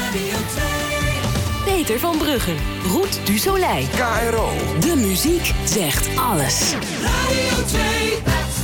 Peter van Bruggen, Roet du Soleil. KRO. De muziek zegt alles. Radio 2.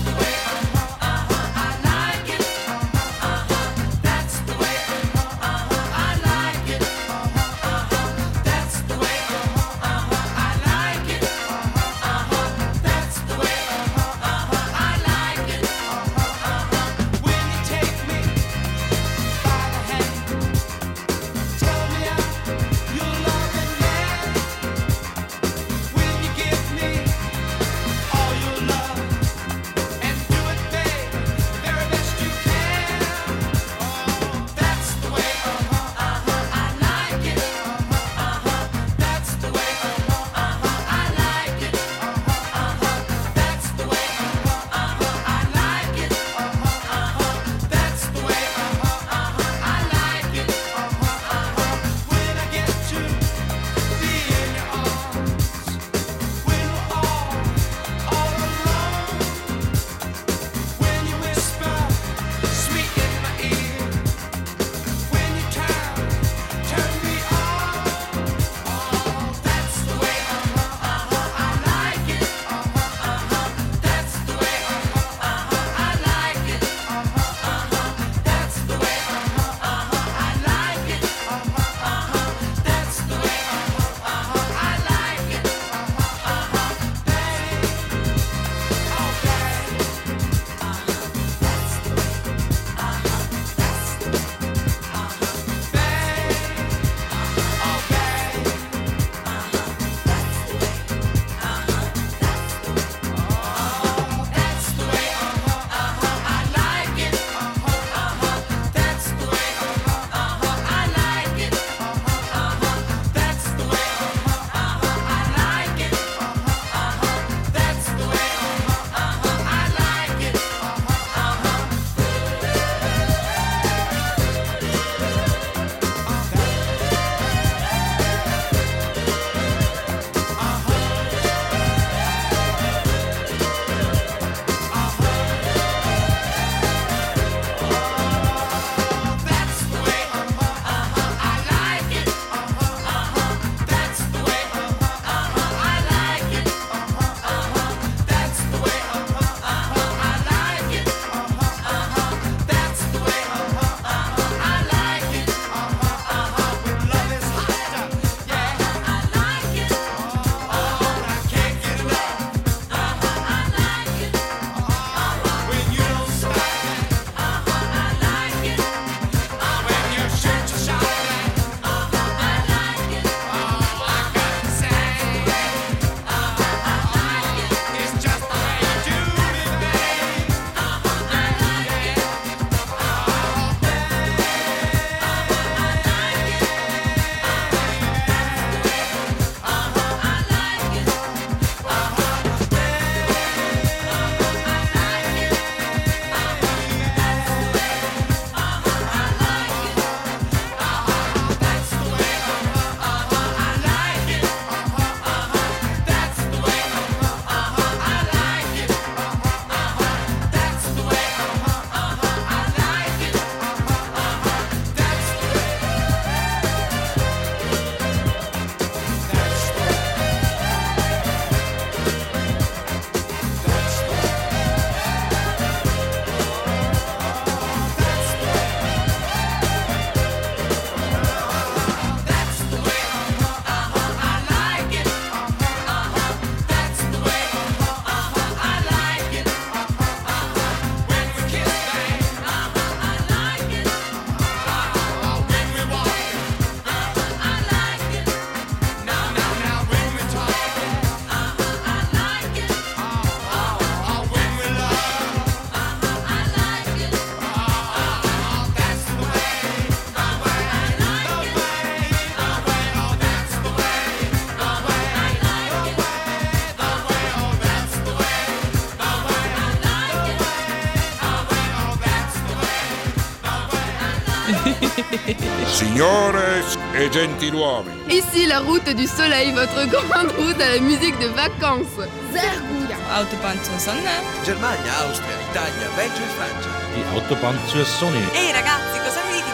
Signore et gentiluomini. Ici la route du soleil, votre grande route à la musique de vacances. Zergoia. Autobahn zur Sonne. Germania, Austria, Italia, Belgio e Francia. Die Autobahn zur Sonne. Ehi ragazzi, cosa mi dite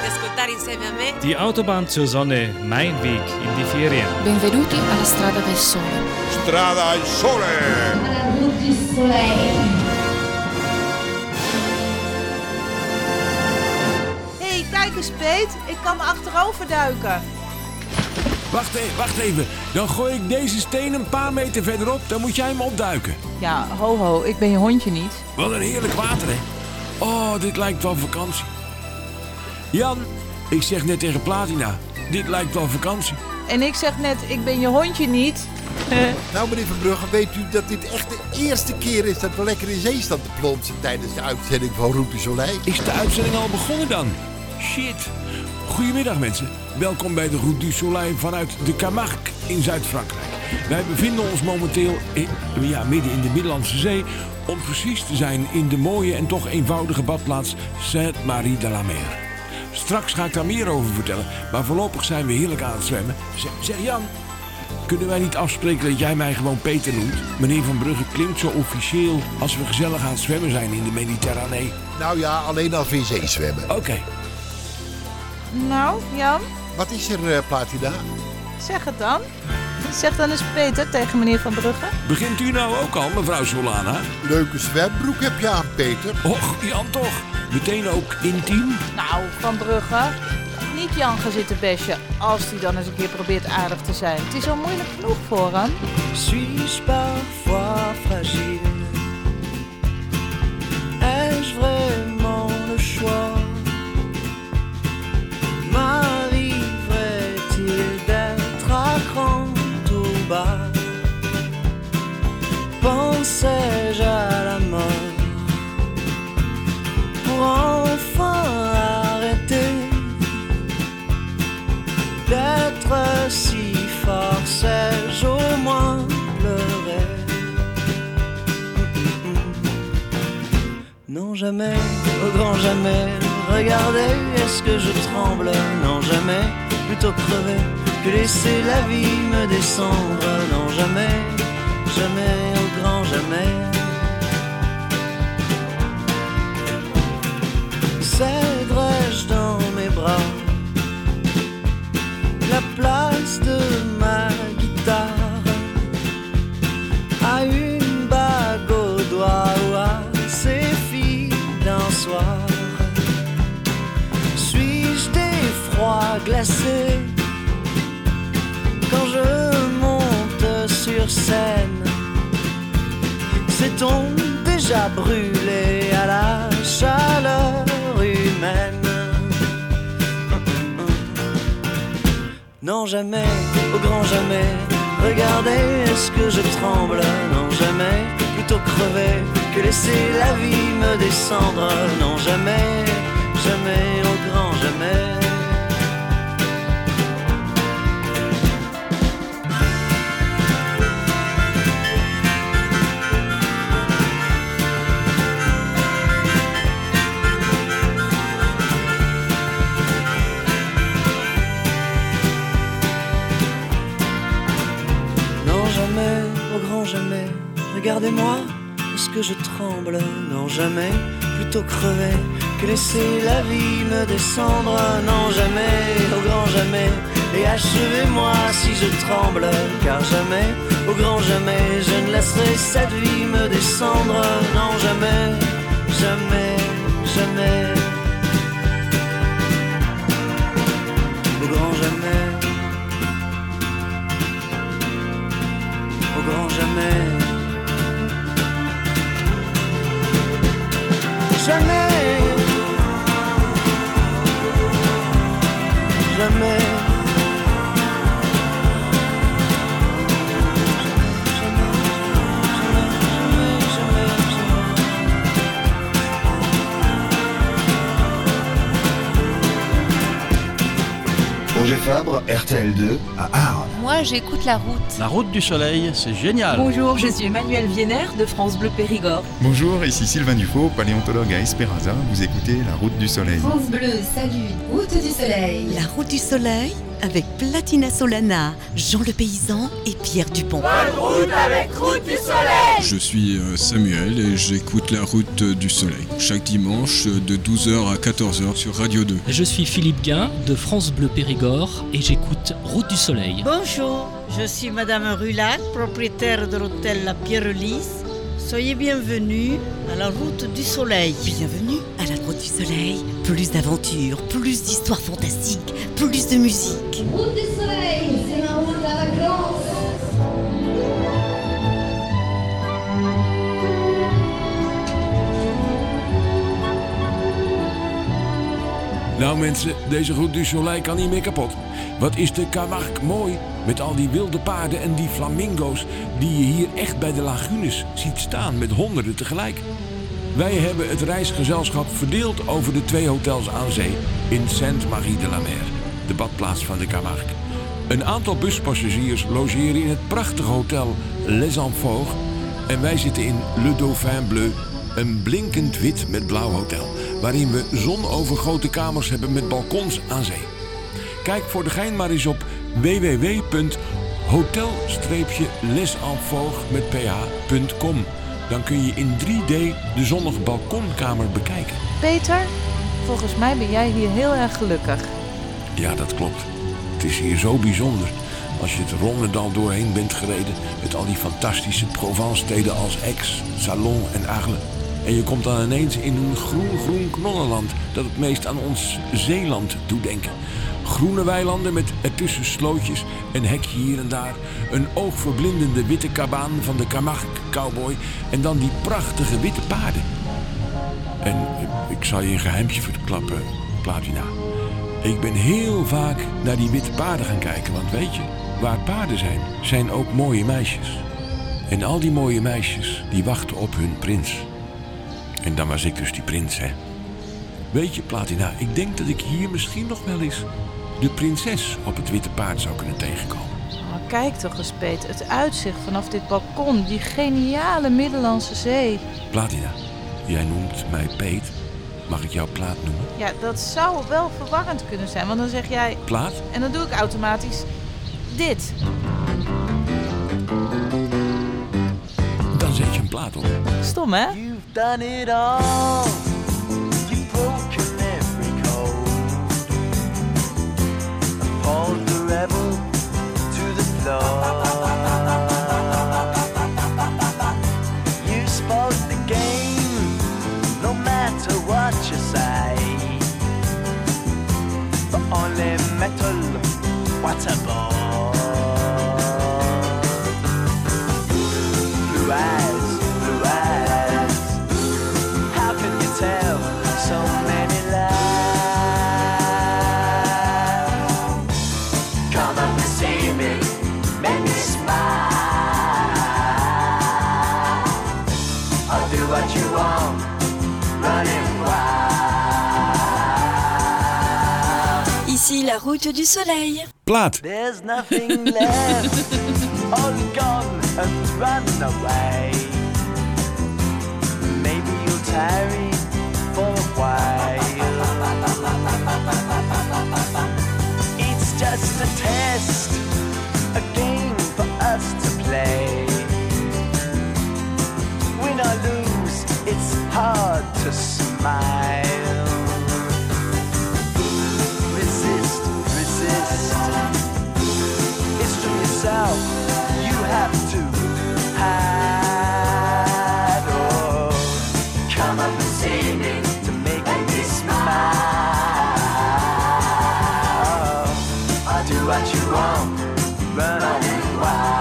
ascoltare insieme a me Die Autobahn zur Sonne, mein Weg in die Ferien. Benvenuti alla Strada del Sole. Strada al sole! Hé, kijk eens, Peet. Ik kan me achterover duiken. Wacht even. Dan gooi ik deze steen een paar meter verderop, dan moet jij hem opduiken. Ja, ho, ik ben je hondje niet. Wat een heerlijk water, hè? Oh, dit lijkt wel vakantie. Jan, ik zeg net tegen Platina, dit lijkt wel vakantie. En ik zeg net, ik ben je hondje niet. Nou, meneer Van Brugge, weet u dat dit echt de eerste keer is dat we lekker in zee staan te plonsen tijdens de uitzending van Route du Soleil? Is de uitzending al begonnen dan? Shit. Goedemiddag mensen. Welkom bij de Route du Soleil vanuit de Camargue in Zuid-Frankrijk. Wij bevinden ons momenteel midden in de Middellandse Zee. Om precies te zijn in de mooie en toch eenvoudige badplaats Sainte-Marie-de-la-Mer. Straks ga ik daar meer over vertellen, maar voorlopig zijn we heerlijk aan het zwemmen. Zeg Jan, kunnen wij niet afspreken dat jij mij gewoon Peter noemt? Meneer Van Brugge klinkt zo officieel als we gezellig aan het zwemmen zijn in de Mediterranee. Nou ja, alleen als we in zee zwemmen. Oké. Nou, Jan, Wat is er, Platina? zeg het dan. Zeg dan eens Peter tegen meneer Van Brugge. Begint u nou ook al, mevrouw Solana? Leuke zwembroek heb je aan, Peter. Och, Jan toch. Meteen ook intiem? Nou, Van Brugge, niet Jan gaan zitten besje als hij dan eens een keer probeert aardig te zijn. Het is al moeilijk genoeg voor hem. Suis-je parfois fragile? Ai-je vraiment le choix? M'arriverait-il d'être à cran tout bas? Pensais-je à la mort pour enfin arrêter d'être si fort? Sais-je au moins pleurer? Non, jamais, au grand jamais. Regardez, est-ce que je tremble? Non, jamais, plutôt crever que laisser la vie me descendre. Non, jamais, jamais, au grand jamais. Céderais-je dans mes bras la place de ma guitare à une bague au doigt ou à ces filles d'un soir? Suis-je d'effroi glacé quand je monte sur scène? S'est-on déjà brûlé à la chaleur humaine? Non, jamais, au grand jamais. Regardez, est-ce que je tremble? Non, jamais, plutôt crever que laisser la vie me descendre. Non, jamais, jamais, au grand jamais. Jamais, regardez-moi, est-ce que je tremble? Non, jamais, plutôt crever que laisser la vie me descendre. Non, jamais, au grand jamais, et achevez-moi si je tremble. Car jamais, au grand jamais, je ne laisserai cette vie me descendre. Non, jamais, jamais, jamais, au grand jamais. Au grand jamais. Jamais. Jamais. Roger Fabre, RTL2, à Arles. Moi, j'écoute la route. La Route du Soleil, c'est génial. Bonjour, je suis Emmanuel Vienner de France Bleu Périgord. Bonjour, ici Sylvain Dufaux, paléontologue à Esperanza. Vous écoutez La Route du Soleil. France Bleu, salut, Route du Soleil. La Route du Soleil, avec Platina Solana, Jean le Paysan et Pierre Dupont. Bonne route avec Route du Soleil. Je suis Samuel et j'écoute la Route du Soleil. Chaque dimanche de 12h à 14h sur Radio 2. Je suis Philippe Guin de France Bleu Périgord et j'écoute Route du Soleil. Bonjour, je suis Madame Rulac, propriétaire de l'hôtel La Pierre-Lys. Soyez bienvenus à la Route du Soleil. Bienvenue à la Route du Soleil. Plus d'aventures, plus d'histoires fantastiques, plus de musique. Route du Soleil, c'est ma route à vacances. Nou mensen, deze Route du Soleil kan niet meer kapot. Wat is de Camargue mooi, met al die wilde paarden en die flamingo's die je hier echt bij de lagunes ziet staan met honderden tegelijk. Wij hebben het reisgezelschap verdeeld over de 2 hotels aan zee in Sainte-Marie-de-la-Mer, de badplaats van de Camargue. Een aantal buspassagiers logeren in het prachtige hotel Les Amphores en wij zitten in Le Dauphin Bleu, een blinkend wit met blauw hotel, waarin we zonovergoten kamers hebben met balkons aan zee. Kijk voor de gein maar eens op www.hotel-lesamphores.com. Dan kun je in 3D de zonnige balkonkamer bekijken. Peter, volgens mij ben jij hier heel erg gelukkig. Ja, dat klopt. Het is hier zo bijzonder. Als je het Ronnedal doorheen bent gereden met al die fantastische Provence-steden als Aix, Salon en Arles. En je komt dan ineens in een groen knollenland dat het meest aan ons Zeeland doet denken. Groene weilanden met ertussen slootjes, een hekje hier en daar, een oogverblindende witte kabaan van de Camargue cowboy en dan die prachtige witte paarden. En ik zal je een geheimtje verklappen, Platina. Ik ben heel vaak naar die witte paarden gaan kijken, want weet je, waar paarden zijn ook mooie meisjes. En al die mooie meisjes, die wachten op hun prins. En dan was ik dus die prins, hè. Weet je, Platina, ik denk dat ik hier misschien nog wel eens de prinses op het witte paard zou kunnen tegenkomen. Oh, kijk toch eens, Peter, het uitzicht vanaf dit balkon, die geniale Middellandse Zee. Platina, jij noemt mij Peet. Mag ik jou Plaat noemen? Ja, dat zou wel verwarrend kunnen zijn, want dan zeg jij... Plaat? En dan doe ik automatisch dit. Dan zet je een plaat op. Stom, hè? You've done it all. You've broken every code. Appalled the rebel to the floor. You spoke the game, no matter what you say. But only metal, what a bore. Blue eyes, blue eyes. How can you tell so many lies? Come up and see me, make me smile. I'll do what you want, running wild. Ici la Route du Soleil. Plaat. There's nothing left, all gone and run away. Maybe you'll tarry for a while. It's just a test, a game for us to play. Win or lose, it's hard to smile. Resist, resist. It's from yourself you have to hide. Oh, come up and see me to make me smile. I'll do what you want, running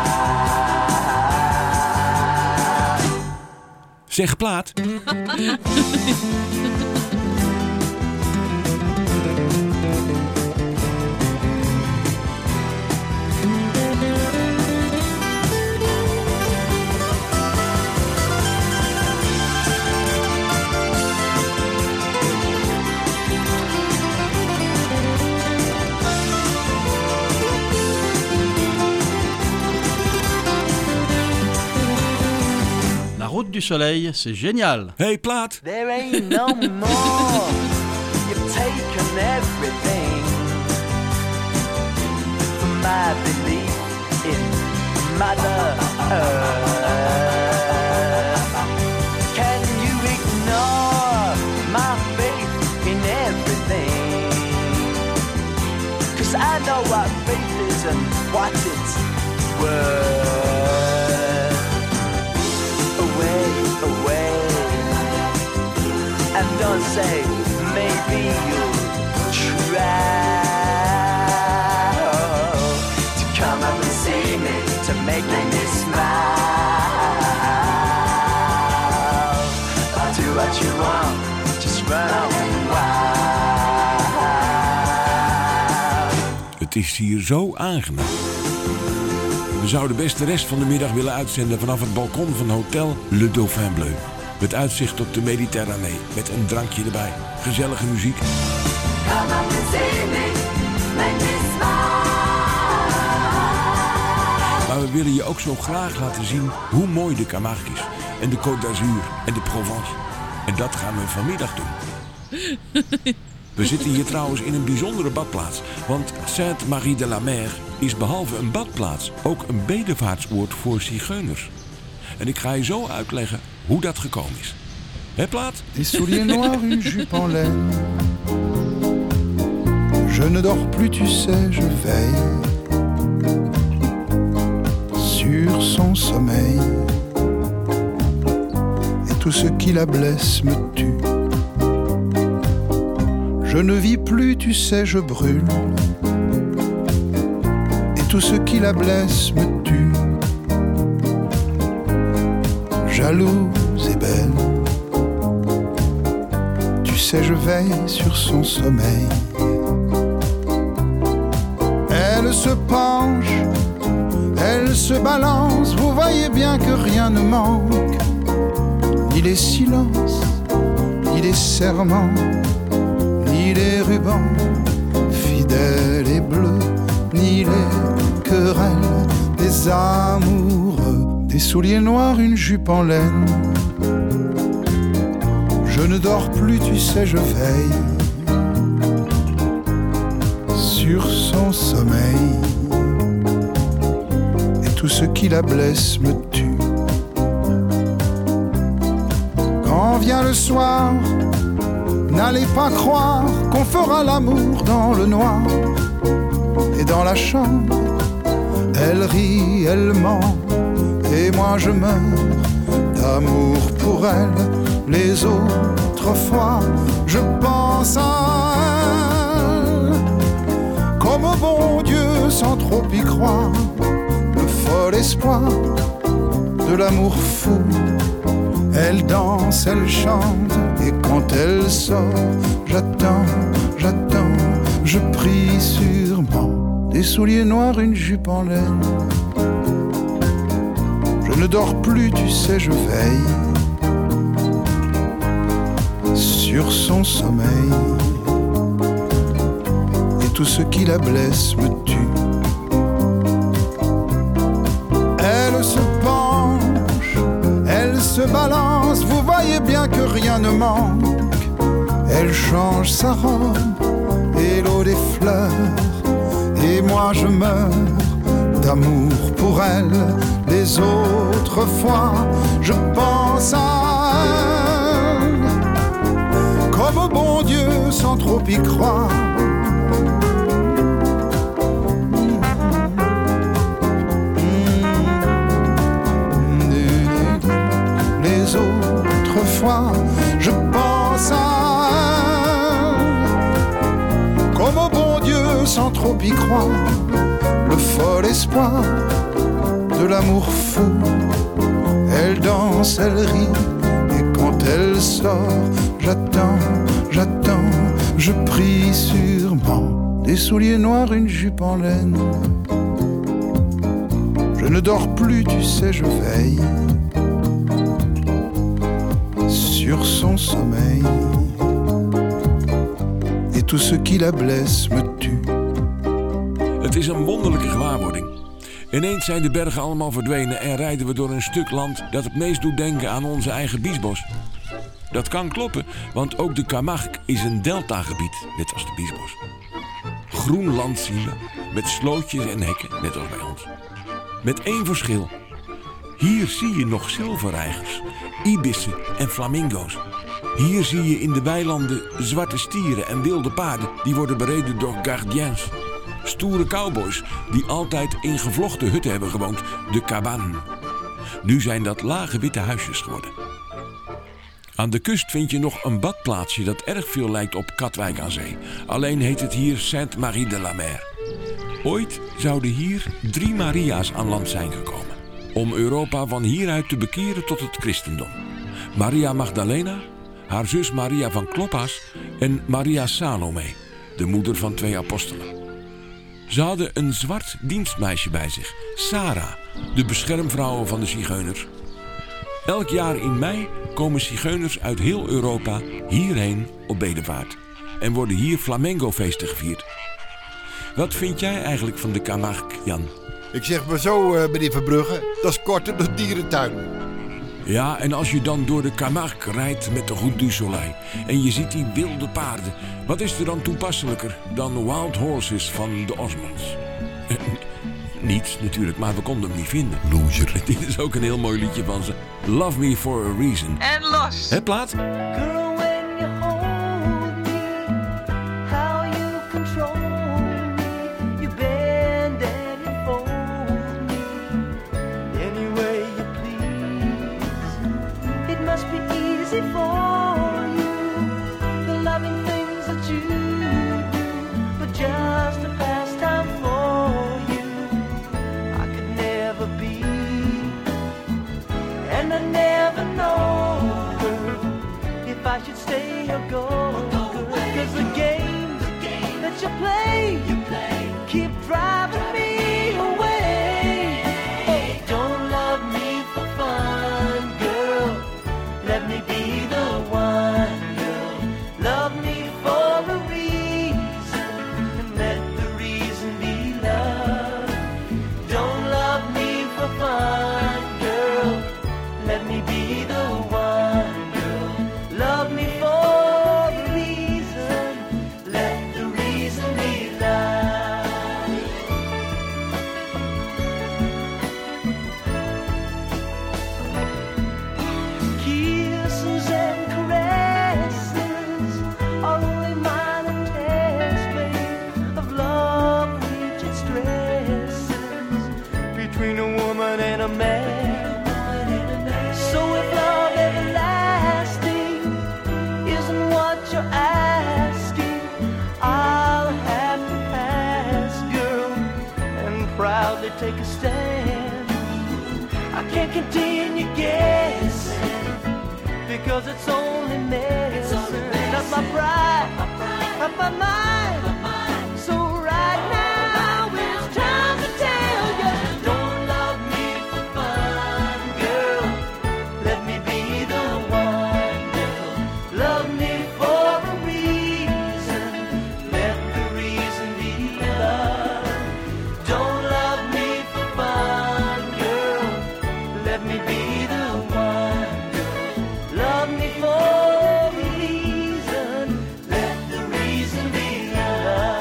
wild. Zeg Plaat. La Route du Soleil, c'est génial. Hey Plaat. There ain't no more. You've taken everything. my belief in Mother Earth. Can you ignore my faith in everything? 'Cause I know what faith is and what it's worth. Away, away, and don't say maybe you'll try to come up and see me, to make me smile. I'll do what you want, just run off wild. Het is hier zo aangenaam. We zouden best de rest van de middag willen uitzenden vanaf het balkon van Hotel Le Dauphin Bleu. Met uitzicht op de Mediterranee, met een drankje erbij. Gezellige muziek. Maar we willen je ook zo graag laten zien hoe mooi de Camargue is. En de Côte d'Azur en de Provence. En dat gaan we vanmiddag doen. We zitten hier trouwens in een bijzondere badplaats. Want Sainte-Marie-de-la-Mer is behalve een badplaats ook een bedevaartsoord voor zigeuners. En ik ga je zo uitleggen hoe dat gekomen is. Hé, Plaat? Des souliers noirs, une jupe en laine. Je ne dors plus, tu sais, je veille sur son sommeil. Et tout ce qui la blesse me tue. Je ne vis plus, tu sais, je brûle. Et tout ce qui la blesse me tue. Jalouse et belle, tu sais, je veille sur son sommeil. Elle se penche, elle se balance, vous voyez bien que rien ne manque. Ni les silences, ni les serments, ni les rubans fidèles et bleus, ni les querelles des amoureux. Des souliers noirs, une jupe en laine. Je ne dors plus, tu sais, je veille sur son sommeil. Et tout ce qui la blesse me tue. Quand vient le soir, n'allez pas croire qu'on fera l'amour dans le noir. Et dans la chambre, elle rit, elle ment. Et moi je meurs d'amour pour elle. Les autres fois, je pense à elle comme au bon Dieu sans trop y croire. Le fol espoir de l'amour fou. Elle danse, elle chante. Et quand elle sort, j'attends, j'attends. Je prie sûrement. Des souliers noirs, une jupe en laine. Je ne dors plus, tu sais, je veille sur son sommeil. Et tout ce qui la blesse me tue. Elle se penche, elle se balance, vous voyez bien que rien ne manque. Elle change sa robe et l'eau des fleurs. Et moi je meurs d'amour pour elle. Les autres fois, je pense à elle comme au bon Dieu sans trop y croire. Les autres fois, je pense à elle comme au bon Dieu sans trop y croire. Le fol espoir de l'amour fou. Elle danse, elle rit. Et quand elle sort, j'attends, j'attends. Je prie sûrement. Des souliers noirs, une jupe en laine. Je ne dors plus, tu sais, je veille sur son sommeil. Et tout ce qui la blesse me tue. Het is een wonderlijke gewaarwording. Ineens zijn de bergen allemaal verdwenen en rijden we door een stuk land dat het meest doet denken aan onze eigen Biesbos. Dat kan kloppen, want ook de Camargue is een deltagebied, net als de Biesbos. Groen land zien we, met slootjes en hekken, net als bij ons. Met één verschil. Hier zie je nog zilverreigers, ibissen en flamingo's. Hier zie je in de weilanden zwarte stieren en wilde paarden die worden bereden door gardiens. Stoere cowboys die altijd in gevlochten hutten hebben gewoond, de cabane. Nu zijn dat lage witte huisjes geworden. Aan de kust vind je nog een badplaatsje dat erg veel lijkt op Katwijk aan Zee. Alleen heet het hier Sainte-Marie-de-la-Mer. Ooit zouden hier 3 Maria's aan land zijn gekomen. Om Europa van hieruit te bekeren tot het christendom. Maria Magdalena, haar zus Maria van Kloppas en Maria Salome, de moeder van 2 apostelen. Ze hadden een zwart dienstmeisje bij zich, Sarah, de beschermvrouw van de zigeuners. Elk jaar in mei komen zigeuners uit heel Europa hierheen op bedevaart. En worden hier flamengo-feesten gevierd. Wat vind jij eigenlijk van de Camargue, Jan? Ik zeg maar zo, meneer Verbrugge, dat is korter dan dierentuin. Ja, en als je dan door de Camargue rijdt met de Route du Soleil en je ziet die wilde paarden, wat is er dan toepasselijker dan Wild Horses van de Osmonds? Niets natuurlijk, maar we konden hem niet vinden. Loser. Dit is ook een heel mooi liedje van ze. Love Me For A Reason. En los! Het plaat? Girl, when you hold me, how you control me, you bend and you fold me, any way you please. It must be easy for you, the loving things that you do, but just a pastime for you, I could never be, and I never know, girl, if I should stay or go, cause the games that you play keep driving me away. Oh, don't love me for fun, girl, let me be the one, girl, love me for a reason, and let the reason be love. Don't love me for fun, girl, let me be the one, girl, love me for a reason, let the reason be love. Kisses and caresses are only minor tests, babe, of love which it stresses between a woman and a man. So if love everlasting isn't what you're asking, I'll have to pass, girl, and proudly take a stand. I can't continue guessing, because it's only messing up my pride, up my mind. So right now it's time to tell you, don't love me for fun, girl, let me be the one, girl, love me for a reason, let the reason be love. Don't love me for fun, girl, let me be the one, girl, love me for a reason, let the reason be love.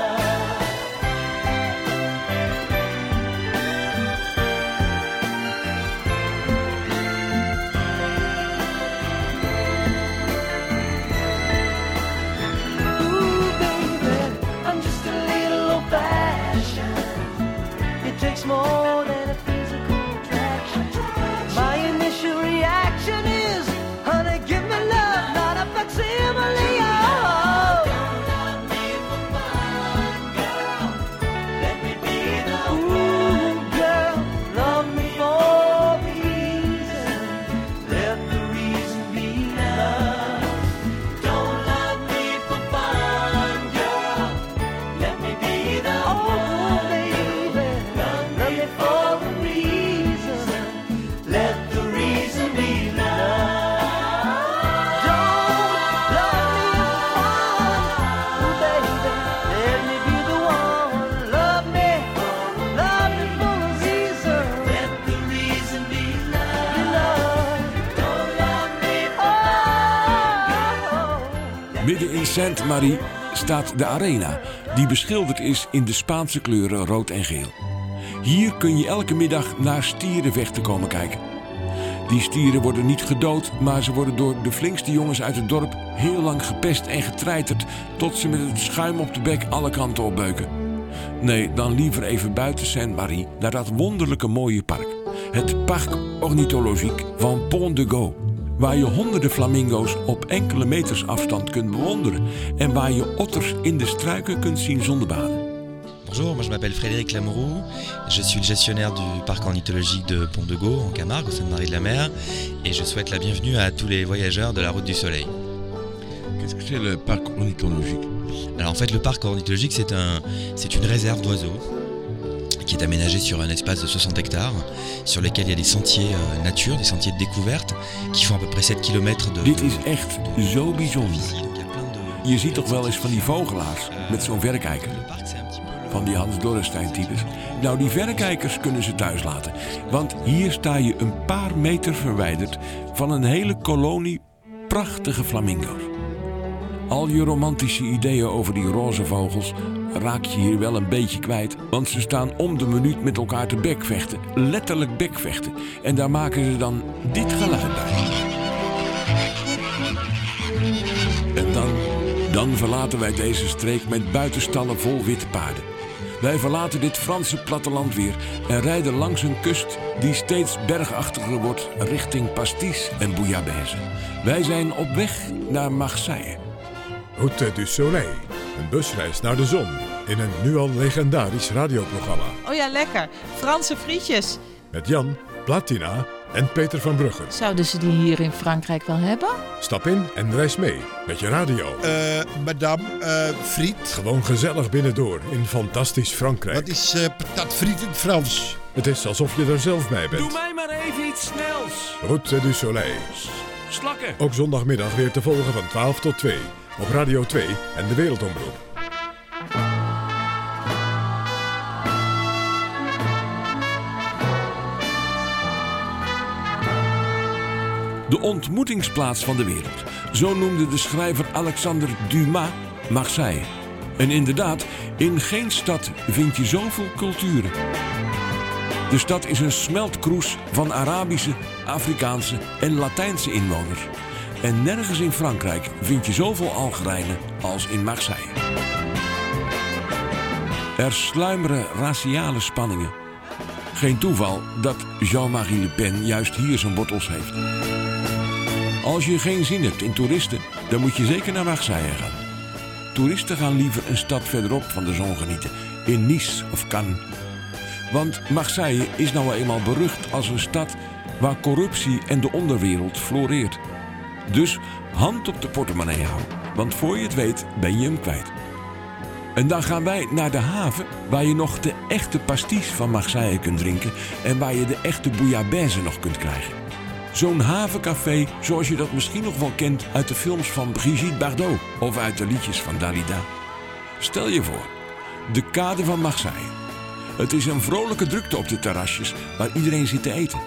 Ooh, baby, I'm just a little old-fashioned. It takes more than a physical attraction. My initial reaction is, honey, give me love, not a facsimile. Oh. Don't love me for fun, girl, let me be the one. Ooh, girl, love me for a reason, let the reason be love. Don't love me for fun, girl, let me be the one. Baby, love me for a reason, let the reason be love. Don't love me for fun, baby, let me be the one. Love me for a reason, let the reason be love. Don't love me for fun, girl. Midden in Sainte-Marie staat de arena, die beschilderd is in de Spaanse kleuren rood en geel. Hier kun je elke middag naar stierenvechten komen kijken. Die stieren worden niet gedood, maar ze worden door de flinkste jongens uit het dorp heel lang gepest en getreiterd, tot ze met het schuim op de bek alle kanten opbeuken. Nee, dan liever even buiten Sainte-Marie naar dat wonderlijke mooie park. Het Parc Ornithologique van Pont de Go. Waar je honderden flamingo's op enkele meters afstand kunt bewonderen. En waar je otters in de struiken kunt zien zonnebaden. Bonjour, moi je m'appelle Frédéric Lamoureux. Je suis le gestionnaire du parc ornithologique de Pont de Go en Camargue, au Sainte-Marie-de-la-Mer. Et je souhaite la bienvenue à tous les voyageurs de la Route du Soleil. Qu'est-ce que c'est le parc ornithologique? Alors en fait le parc ornithologique c'est une réserve d'oiseaux qui est aménagée sur un espace de 60 hectares sur lesquels il y a des sentiers nature, des sentiers de découverte qui font à peu près 7 km de... Dit is echt zo bijzonder. Je ziet toch wel eens van die vogelaars met zo'n verrekijker. Van die Hans Dorrestein types. Nou, die verrekijkers kunnen ze thuis laten. Want hier sta je een paar meter verwijderd van een hele kolonie prachtige flamingo's. Al je romantische ideeën over die roze vogels raak je hier wel een beetje kwijt. Want ze staan om de minuut met elkaar te bekvechten. Letterlijk bekvechten. En daar maken ze dan dit geluid bij. En dan verlaten wij deze streek met buitenstallen vol witte paarden. Wij verlaten dit Franse platteland weer en rijden langs een kust die steeds bergachtiger wordt richting Pastis en Bouillabaisse. Wij zijn op weg naar Marseille. Route du Soleil, een busreis naar de zon in een nu al legendarisch radioprogramma. Oh ja, lekker. Franse frietjes. Met Jan, Platina en Peter van Bruggen. Zouden ze die hier in Frankrijk wel hebben? Stap in en reis mee met je radio. Madame, friet. Gewoon gezellig binnendoor in fantastisch Frankrijk. Wat is patat friet in het Frans? Het is alsof je er zelf bij bent. Doe mij maar even iets snels. Route du Soleil. Slakken. Ook zondagmiddag weer te volgen van 12 tot 2 op Radio 2 en de Wereldomroep. De ontmoetingsplaats van de wereld. Zo noemde de schrijver Alexander Dumas Marseille. En inderdaad, in geen stad vind je zoveel culturen. De stad is een smeltkroes van Arabische, Afrikaanse en Latijnse inwoners. En nergens in Frankrijk vind je zoveel Algerijnen als in Marseille. Er sluimeren raciale spanningen. Geen toeval dat Jean-Marie Le Pen juist hier zijn wortels heeft. Als je geen zin hebt in toeristen, dan moet je zeker naar Marseille gaan. Toeristen gaan liever een stad verderop van de zon genieten, in Nice of Cannes. Want Marseille is nou eenmaal berucht als een stad waar corruptie en de onderwereld floreert. Dus hand op de portemonnee houden, want voor je het weet ben je hem kwijt. En dan gaan wij naar de haven, waar je nog de echte pastis van Marseille kunt drinken en waar je de echte bouillabaisse nog kunt krijgen. Zo'n havencafé zoals je dat misschien nog wel kent uit de films van Brigitte Bardot of uit de liedjes van Dalida. Stel je voor, de kade van Marseille. Het is een vrolijke drukte op de terrasjes waar iedereen zit te eten.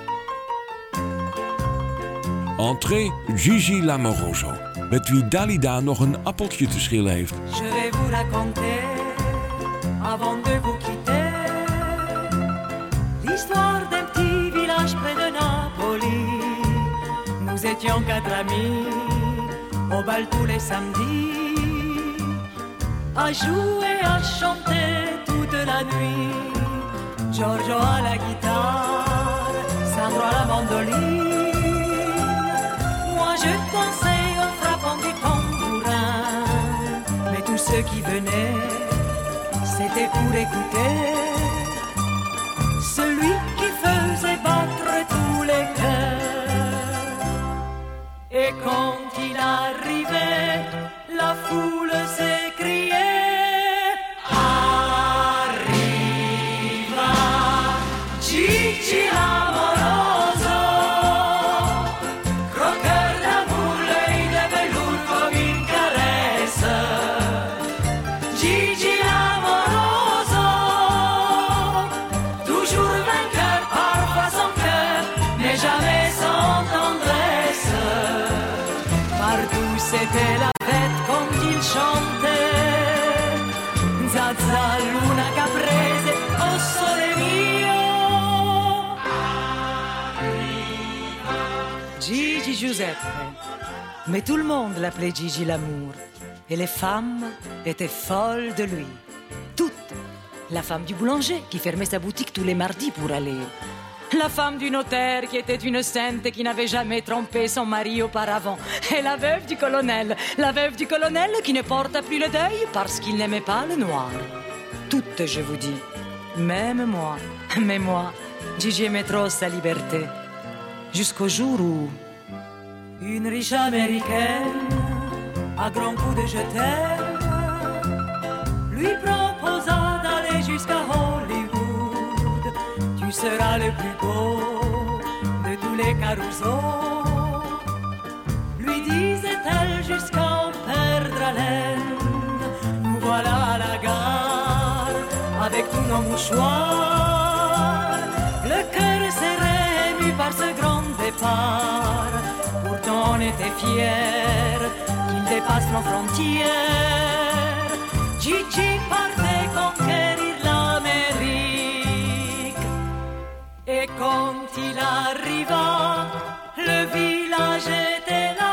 Entrée Gigi Lamoroso, met wie Dalida nog een appeltje te schillen heeft. Je vais vous raconter, avant de vous quitter, l'histoire d'un petit village près de Napoli. Nous étions 4 amis, au bal tous les samedis, à jouer, à chanter toute la nuit. Giorgio à la guitare, Sandro à la mandoline. Moi je dansais en frappant du tambourin, mais tous ceux qui venaient, c'était pour écouter celui qui faisait battre tous les cœurs. Et quand il arrivait, la foule s'écriait. Gigi Lamoroso, croqueur d'amour, l'œil de velours comme une caresse. Gigi Lamoroso, Giuseppe. Mais tout le monde l'appelait Gigi l'amour. Et les femmes étaient folles de lui. Toutes. La femme du boulanger qui fermait sa boutique tous les mardis pour aller. La femme du notaire qui était une sainte et qui n'avait jamais trompé son mari auparavant. Et la veuve du colonel. La veuve du colonel qui ne porta plus le deuil parce qu'il n'aimait pas le noir. Toutes, je vous dis. Même moi. Mais moi, Gigi aimait trop sa liberté. Jusqu'au jour où... Une riche américaine, à grands coups de je t'aime, lui proposa d'aller jusqu'à Hollywood. Tu seras le plus beau de tous les carousaux, lui disait-elle jusqu'à en perdre haleine. Nous voilà à la gare avec tous nos mouchoirs, le cœur serré ému par ce grand départ. Pourtant on était fiers qu'il dépasse nos frontières. Gigi partait conquérir l'Amérique. Et quand il arriva, le village était là.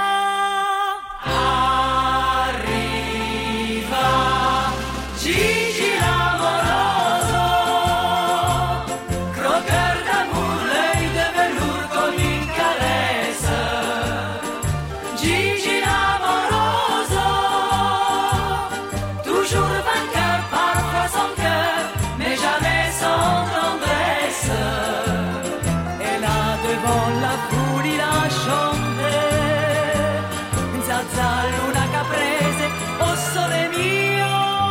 Arriva Gigi l'amoroso, croqueur d'amour, l'œil de velours comme une caresse. Gigi l'amoroso, toujours vainqueur, parfois sans cœur, mais jamais sans tendresse. Et là devant la foule il a chanté Zaza Luna Caprese, oh sole mio.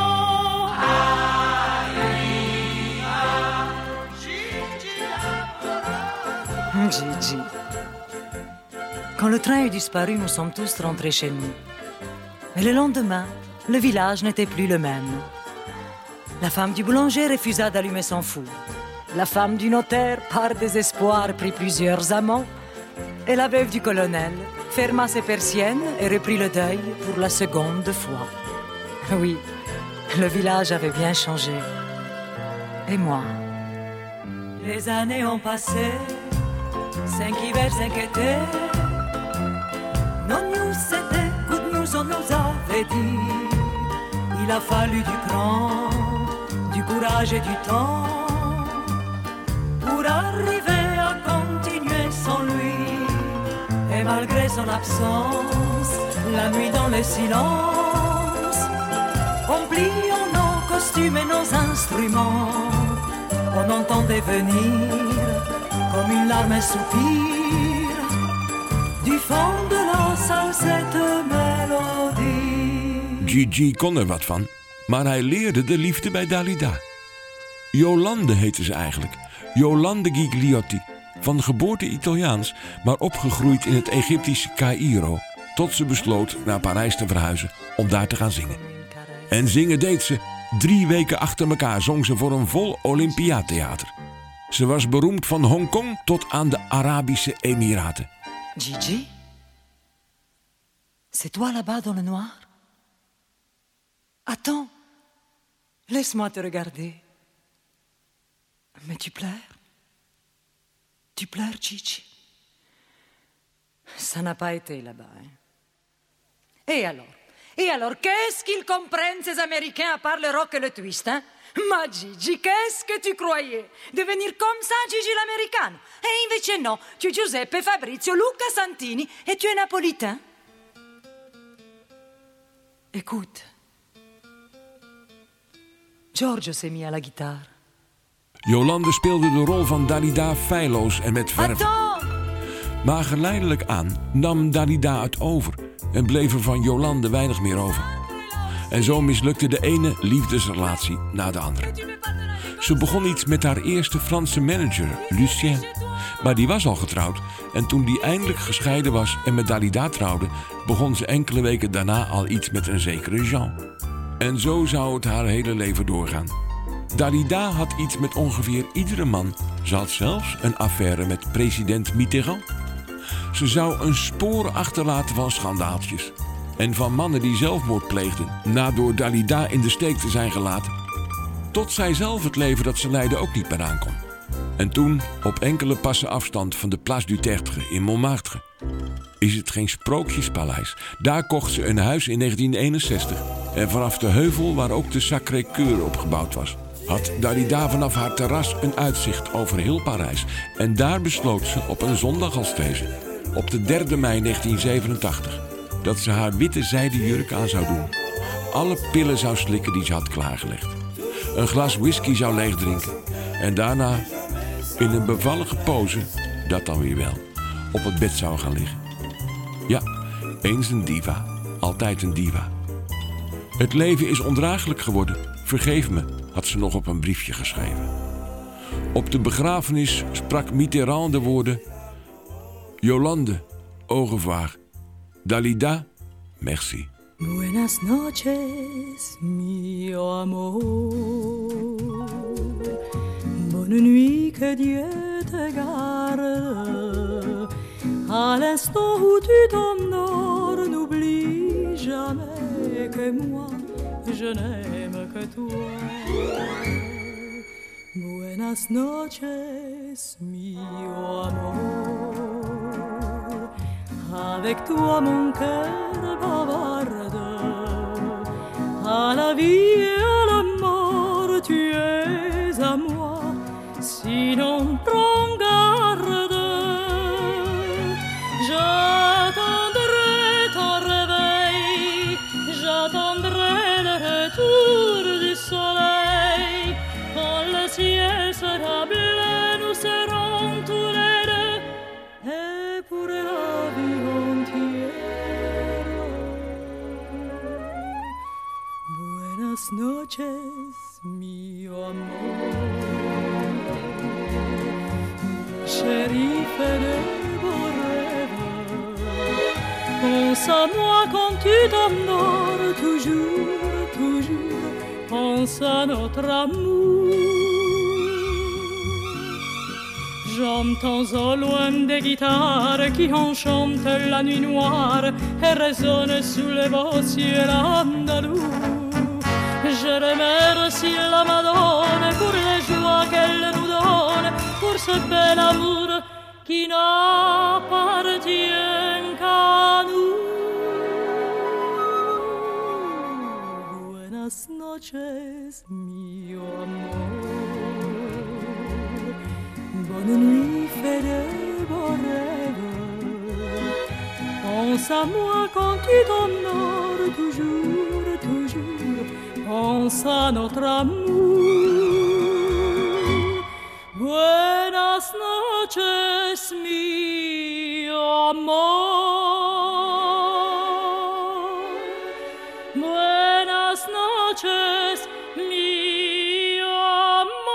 Gigi. Quand le train eut disparu, nous sommes tous rentrés chez nous. Et le lendemain, le village n'était plus le même. La femme du boulanger refusa d'allumer son four. La femme du notaire, par désespoir, prit plusieurs amants. Et la veuve du colonel ferma ses persiennes et reprit le deuil pour la seconde fois. Oui, le village avait bien changé. Et moi? Les années ont passé, 5 hivers, 5 étés. Non news, c'était good news, on nous avait dit. Il a fallu du cran, du courage et du temps pour arriver à continuer sans lui. Et malgré son absence, la nuit dans le silence, en pliant nos costumes et nos instruments, on entendait venir comme une larme, un soupir du fond de la salle cette mélodie. Gigi kon er wat van, maar hij leerde de liefde bij Dalida. Jolande heette ze eigenlijk. Jolande Gigliotti. Van geboorte Italiaans, maar opgegroeid in het Egyptische Caïro. Tot ze besloot naar Parijs te verhuizen om daar te gaan zingen. En zingen deed ze. 3 weken achter elkaar zong ze voor een vol Olympiatheater. Ze was beroemd van Hongkong tot aan de Arabische Emiraten. Gigi? C'est toi là-bas dans le noir? Attends, laisse-moi te regarder. Mais tu pleures? Tu pleures, Gigi? Ça n'a pas été là-bas, hein? Et alors? Et alors, qu'est-ce qu'ils comprennent, ces Américains, à part le rock et le twist, hein? Ma Gigi, qu'est-ce que tu croyais? Devenir comme ça, Gigi l'americano? E invece no, tu es Giuseppe, Fabrizio, Luca Santini et tu es napolitain. Écoute, Giorgio s'est mis à la guitare. Jolande speelde de rol van Dalida feilloos en met verve. Maar geleidelijk aan nam Dalida het over en bleef er van Jolande weinig meer over. En zo mislukte de ene liefdesrelatie na de andere. Ze begon iets met haar eerste Franse manager, Lucien. Maar die was al getrouwd en toen die eindelijk gescheiden was en met Dalida trouwde, begon ze enkele weken daarna al iets met een zekere Jean. En zo zou het haar hele leven doorgaan. Dalida had iets met ongeveer iedere man. Ze had zelfs een affaire met president Mitterrand. Ze zou een spoor achterlaten van schandaaltjes. En van mannen die zelfmoord pleegden, na door Dalida in de steek te zijn gelaten. Tot zij zelf het leven dat ze leidde ook niet meer aankon. En toen, op enkele passen afstand van de Place du Tertre in Montmartre, is het geen sprookjespaleis. Daar kocht ze een huis in 1961. En vanaf de heuvel waar ook de Sacré-Cœur opgebouwd was, had Dalida vanaf haar terras een uitzicht over heel Parijs. En daar besloot ze op een zondag als deze, op de 3 mei 1987, dat ze haar witte zijden jurk aan zou doen. Alle pillen zou slikken die ze had klaargelegd. Een glas whisky zou leegdrinken. En daarna, in een bevallige pose, dat dan weer wel, op het bed zou gaan liggen. Ja, eens een diva, altijd een diva. Het leven is ondraaglijk geworden. Vergeef me, had ze nog op een briefje geschreven. Op de begrafenis sprak Mitterrand de woorden: Yolande, au revoir. Dalida, merci. Buenas noches, mio amor. Bonne nuit, que Dieu te garde. À l'instant où tu t'endors, n'oublie jamais que moi, je n'aime que toi. Buenas noches, mio amor. Avec toi mon cœur bavarde. À la vie et à la mort, tu es à moi. Sinon prends garde. J'attendrai ton réveil, j'attendrai le retour du soleil. Quand le ciel sera bleu, nous serons tous les deux. Et pour la vie entière. Buenas noches, mio amor. Chérie, fais de beaux rêves. Pense à moi quand tu t'endors, toujours, toujours. Pense à notre amour. J'entends au loin des guitares qui enchantent la nuit noire et résonnent sous les beaux ciels andalous. Je remercie la Madone pour les joies qu'elle nous donne, pour ce bel amour qui n'appartient qu'à nous. Buenas noches, mio amor. Bonne nuit, fais de beaux rêves. Pense à moi quand tu t'endors, toujours, toujours. Pense à notre amour. Buenas noches, mio amor. Buenas noches, mio amor.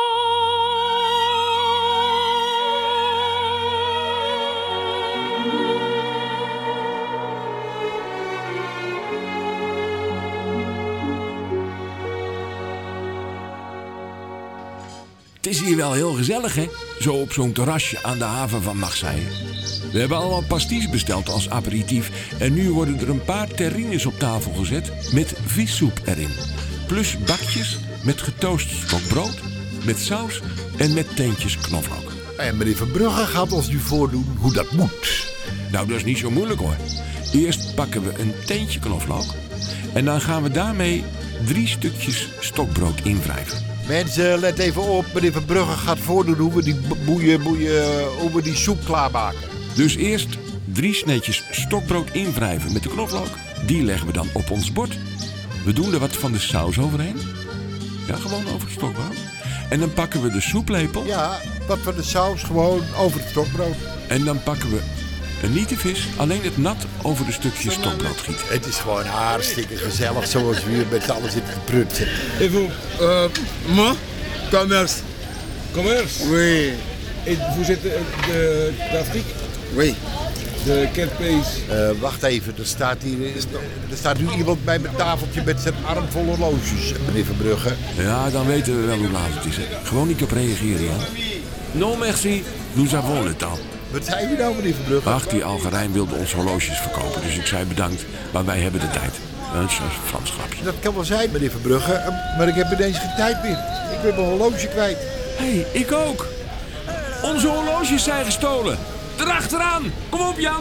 Het is hier wel heel gezellig, hè? Zo op zo'n terrasje aan de haven van Marseille. We hebben allemaal pasties besteld als aperitief. En nu worden er een paar terrines op tafel gezet met vissoep erin. Plus bakjes met getoast stokbrood, met saus en met teentjes knoflook. En meneer Verbrugge gaat ons nu voordoen hoe dat moet. Nou, dat is niet zo moeilijk hoor. Eerst pakken we een teentje knoflook. En dan gaan we daarmee 3 stukjes stokbrood invrijven. Mensen, let even op. Meneer Verbrugge gaat voordoen hoe we die hoe we die soep klaarmaken. Dus eerst 3 sneetjes stokbrood invrijven met de knoflook. Die leggen we dan op ons bord. We doen er wat van de saus overheen. Ja, gewoon over het stokbrood. En dan pakken we de soeplepel. Ja, wat van de saus gewoon over het stokbrood. En dan pakken we niet de vis, alleen het nat over de stukjes stokbrood gieten. Het is gewoon hartstikke gezellig zoals we hier met z'n allen zitten te prutsen. Et vous, moi, commerce. Commerce? Oui. Et vous êtes d'Afrique? Oui. De quel pays? Wacht even, er staat nu iemand bij mijn tafeltje met zijn arm vol horloges, meneer Verbrugge. Ja, dan weten we wel hoe laat het is. Hè. Gewoon niet op reageren, ja? Non merci, nous avons le temps. Wat zei u nou, meneer Verbrugge? Ach, die Algerijn wilde ons horloges verkopen, dus ik zei bedankt, maar wij hebben de tijd. Dat is een Frans grapje. Dat kan wel zijn, meneer Verbrugge, maar ik heb ineens geen tijd meer. Ik ben mijn horloge kwijt. Hé, ik ook. Onze horloges zijn gestolen. Erachteraan! Kom op, Jan!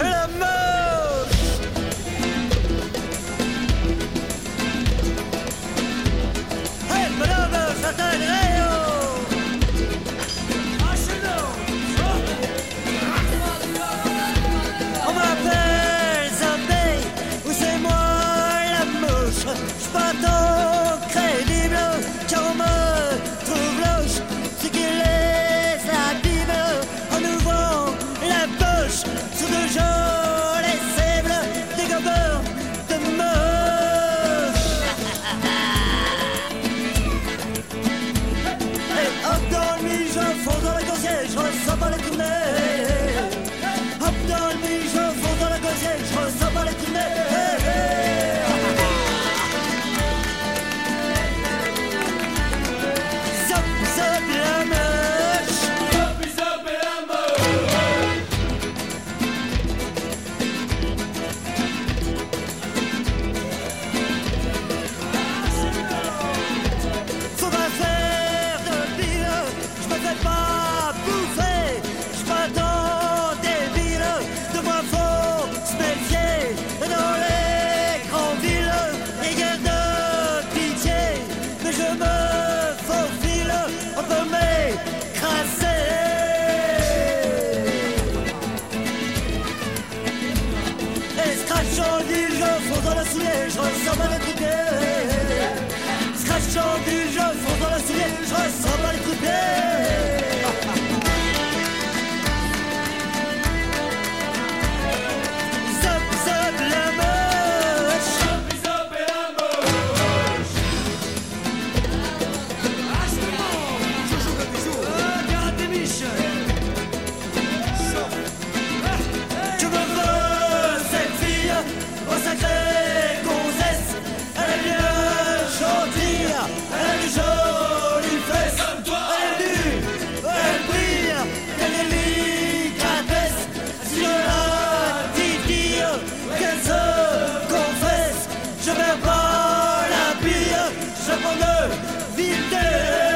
On m'appelle Zambé, ou c'est moi la mouche. J'suis pas tant crédible, car on me trouve louche. Ce qui laisse la Bible en ouvrant la poche. Sous de jolies cibles, des gobeurs de moche. Et hop dans le nuit, je fonce dans la gaussière, je ressens pas les coups de nez. Hop dans le nuit, je fonce dans la gaussière, je ressens pas les coups de nez. Zop, zop, la moche. Zop, zop, la moche. Faut pas faire de bile, je me fais pas bouffer. Je pas tant débile, de moi faut se méfier. Dans les grandes villes, les guerres de pitié. Mais je me faufile, on peut m'écraser. Et scratchant l'île, je fonce dans le soulier, je ressens mal les coups de pied. Scratchant l'île, je fonce dans le soulier, je ressens mal les coups de pied. Zop, zop, la moche. Zop, zop, la moche. Je me veux cette fille, au sacré gonzesse. Elle est bien gentille, elle a des jolies fesses. Elle est nue, elle brille, quelle délicatesse. Si je la titille, qu'elle se confesse. Je perds pas la bille, je prends de vitesse.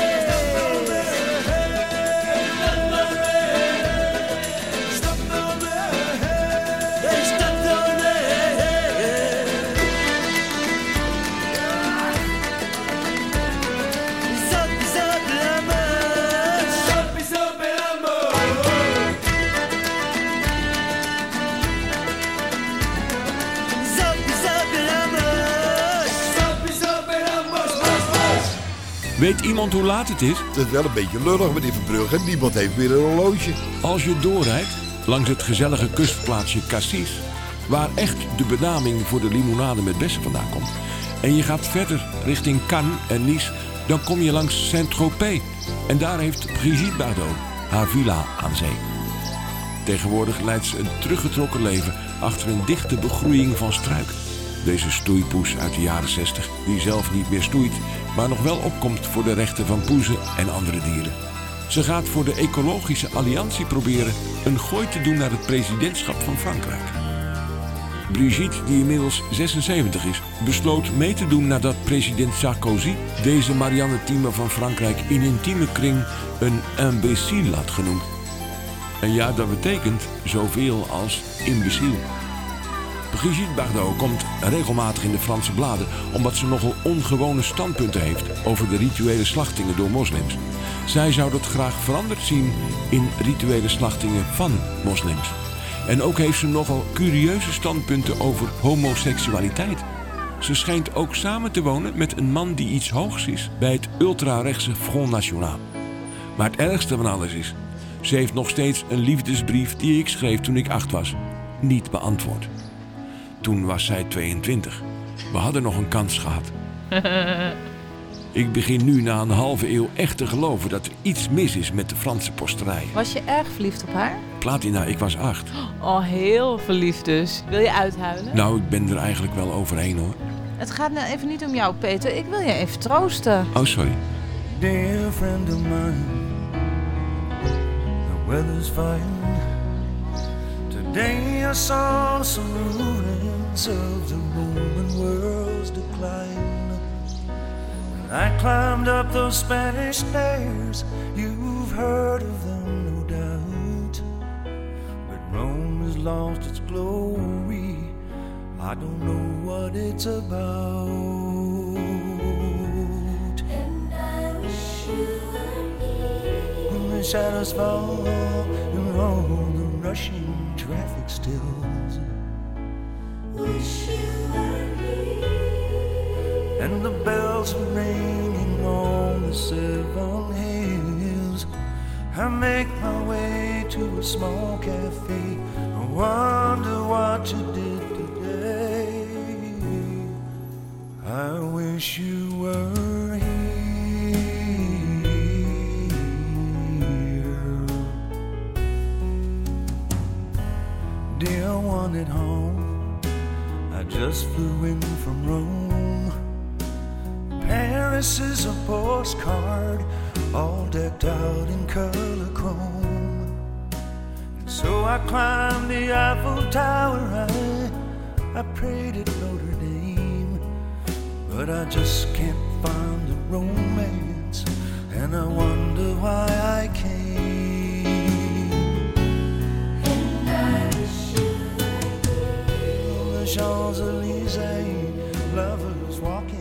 Weet iemand hoe laat het is? Dat is wel een beetje lullig, meneer Verbrugge. Niemand heeft meer een horloge. Als je doorrijdt langs het gezellige kustplaatsje Cassis, waar echt de benaming voor de limonade met bessen vandaan komt, en je gaat verder richting Cannes en Nice, dan kom je langs Saint-Tropez. En daar heeft Brigitte Bardot haar villa aan zee. Tegenwoordig leidt ze een teruggetrokken leven achter een dichte begroeiing van struik. Deze stoeipoes uit de jaren 60, die zelf niet meer stoeit, maar nog wel opkomt voor de rechten van poezen en andere dieren. Ze gaat voor de Ecologische Alliantie proberen een gooi te doen naar het presidentschap van Frankrijk. Brigitte, die inmiddels 76 is, besloot mee te doen nadat president Sarkozy deze Marianne Thieme van Frankrijk in intieme kring een imbécile had genoemd. En ja, dat betekent zoveel als imbeciel. Brigitte Bardot komt regelmatig in de Franse bladen omdat ze nogal ongewone standpunten heeft over de rituele slachtingen door moslims. Zij zou dat graag veranderd zien in rituele slachtingen van moslims. En ook heeft ze nogal curieuze standpunten over homoseksualiteit. Ze schijnt ook samen te wonen met een man die iets hoogs is bij het ultrarechtse Front National. Maar het ergste van alles is, ze heeft nog steeds een liefdesbrief die ik schreef toen ik 8 was, niet beantwoord. Toen was zij 22. We hadden nog een kans gehad. Ik begin nu na een halve eeuw echt te geloven dat er iets mis is met de Franse posterij. Was je erg verliefd op haar? Platina, ik was 8. Oh, heel verliefd dus. Wil je uithuilen? Nou, ik ben er eigenlijk wel overheen hoor. Het gaat nou even niet om jou, Peter. Ik wil je even troosten. Oh, sorry. Dear friend of mine, the weather's fine. Today I saw some ruins of the Roman world's decline. I climbed up those Spanish stairs, you've heard of them no doubt. lost its glory. I don't know what it's about. And I wish you were here. When the shadows fall and all the rushing traffic stills. Wish you were here. And the bells are ringing on the 7 hills. I make my way to a small cafe. I wonder what you did today. I wish you were here. Dear one at home, I just flew in from Rome. Paris is a postcard, all decked out in color chrome. And so I climbed the Eiffel Tower, I prayed at Notre Dame, but I just can't find the romance, and I wonder why I came. And I wish you were here. On the Champs-Élysées, lovers walking.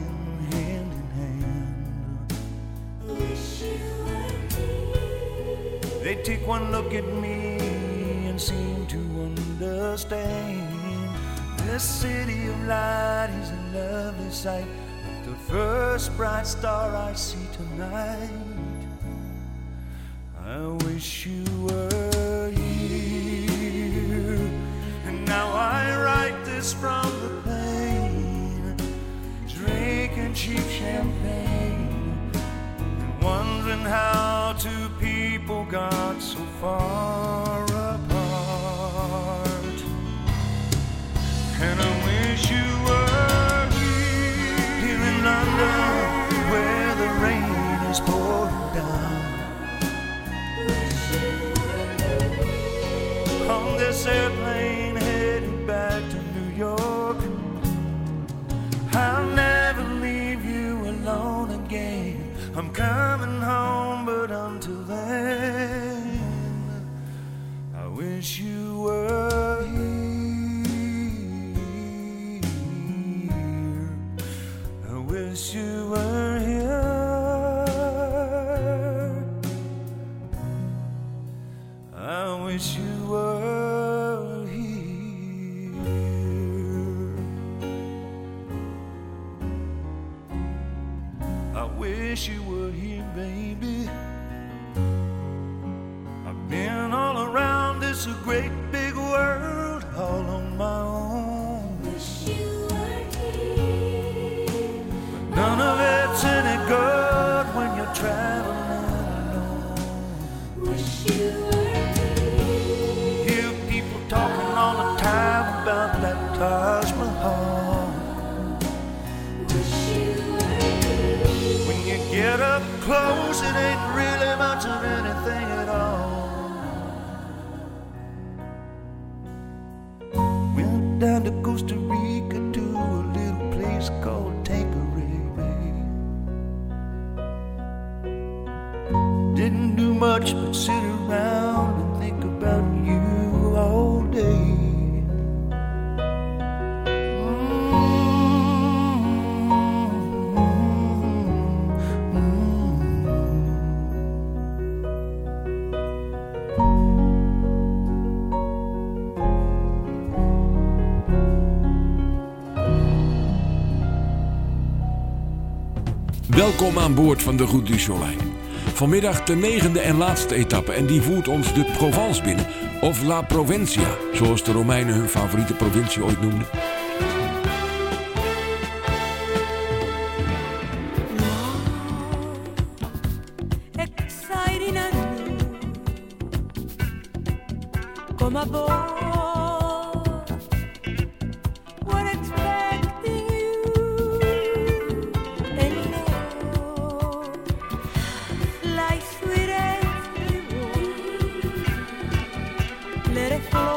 They take one look at me and seem to understand. This city of light is a lovely sight, like the first bright star I see tonight. I wish you were here. And now I write this from the plane, drinking cheap champagne, and wondering how two people got so far apart. And I wish you were here in London, where the rain is pouring down. On this airplane headed back to New York, I'll never leave you alone again. I'm coming home, but until then, I wish you were here. I wish you were here. I wish you were here. I wish you were here, baby. I've been all around this great big world, all on my own. Wish you were here. But none of it's any good when you're traveling alone. Wish you were here. Hear people talking all the time about that Taj Mahal. Wish you were here. When you get up close, it ain't really much of anything at all. Went down to Costa Rica to a little place called Tanqueray Bay. Didn't do much but sit around and think about you all day. Welkom aan boord van de Route du Soleil. Vanmiddag de 9e en laatste etappe en die voert ons de Provence binnen. Of La Provincia, zoals de Romeinen hun favoriete provincie ooit noemden. Exciting and new, come aboard. We're expecting you, and Lord, like sweet as we want. Let it flow.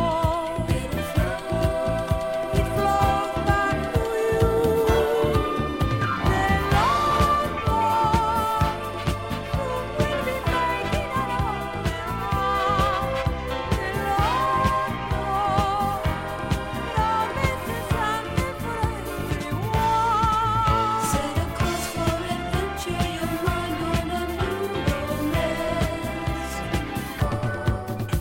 It flows back to you. The Lord will be making it all. The Lord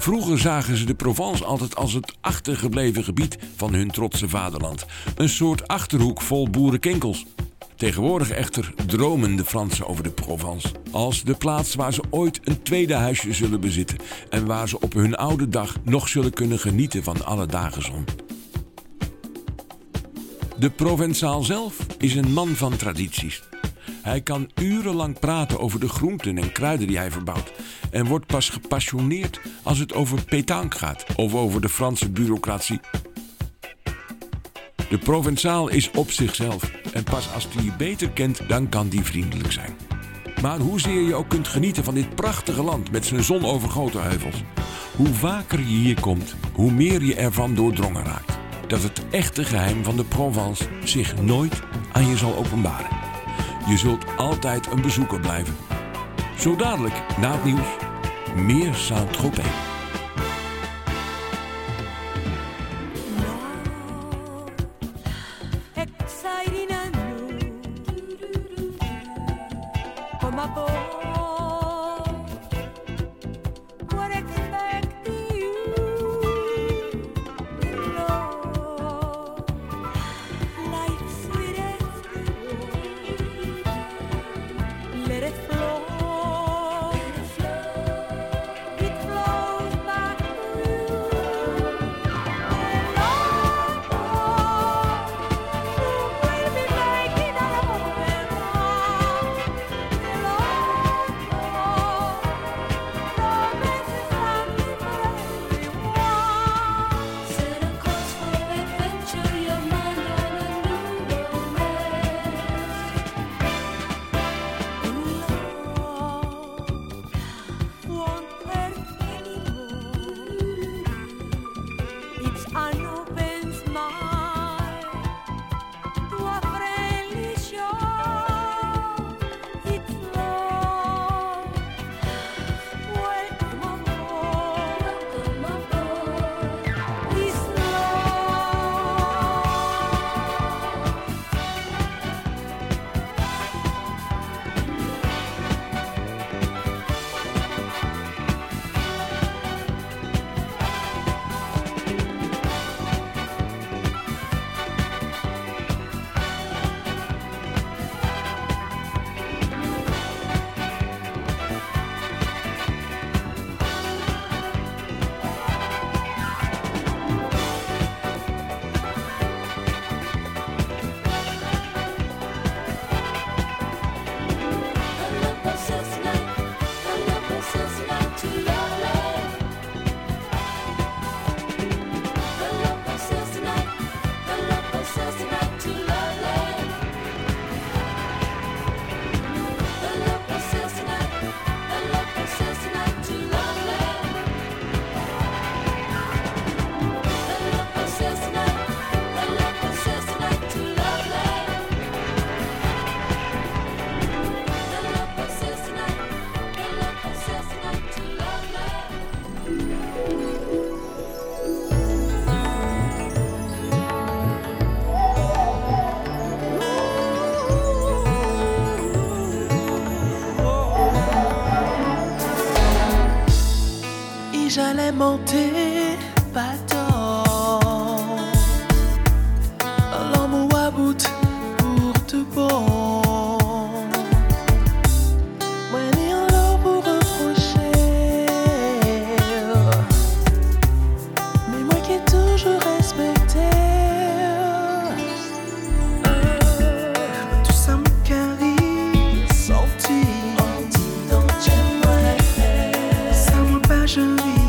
Vroeger zagen ze de Provence altijd als het achtergebleven gebied van hun trotse vaderland. Een soort Achterhoek vol boerenkinkels. Tegenwoordig echter dromen de Fransen over de Provence als de plaats waar ze ooit een tweede huisje zullen bezitten en waar ze op hun oude dag nog zullen kunnen genieten van alle dagenzon. De Provençaal zelf is een man van tradities. Hij kan urenlang praten over de groenten en kruiden die hij verbouwt en wordt pas gepassioneerd als het over pétanque gaat of over de Franse bureaucratie. De Provençaal is op zichzelf en pas als hij je beter kent, dan kan die vriendelijk zijn. Maar hoezeer je ook kunt genieten van dit prachtige land met zijn zonovergoten heuvels, hoe vaker je hier komt, hoe meer je ervan doordrongen raakt. Dat het echte geheim van de Provence zich nooit aan je zal openbaren. Je zult altijd een bezoeker blijven. Zo dadelijk, na het nieuws, meer Saint-Tropez. J'allais monter bateau, l'amour à bout pour de bon. Moi ni en l'eau pour reprocher, mais moi qui ai toujours respecté. Tout ça me carie, senti. On dit donc j'aimerais, ça moi pas je vis.